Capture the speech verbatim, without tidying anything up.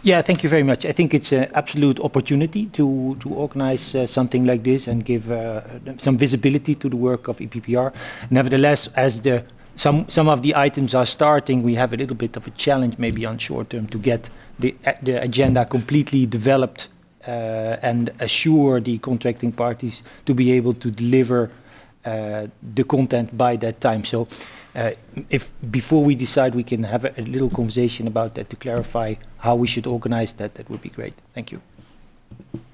Yeah, thank you very much. I think it's an absolute opportunity to to organize uh, something like this and give uh, some visibility to the work of E P P R. Nevertheless, as the some some of the items are starting, we have a little bit of a challenge, maybe on short term, to get the the agenda completely developed uh, and assure the contracting parties to be able to deliver uh, the content by that time. So. Uh, if before we decide, we can have a, a little conversation about that to clarify how we should organize that, that would be great. Thank you.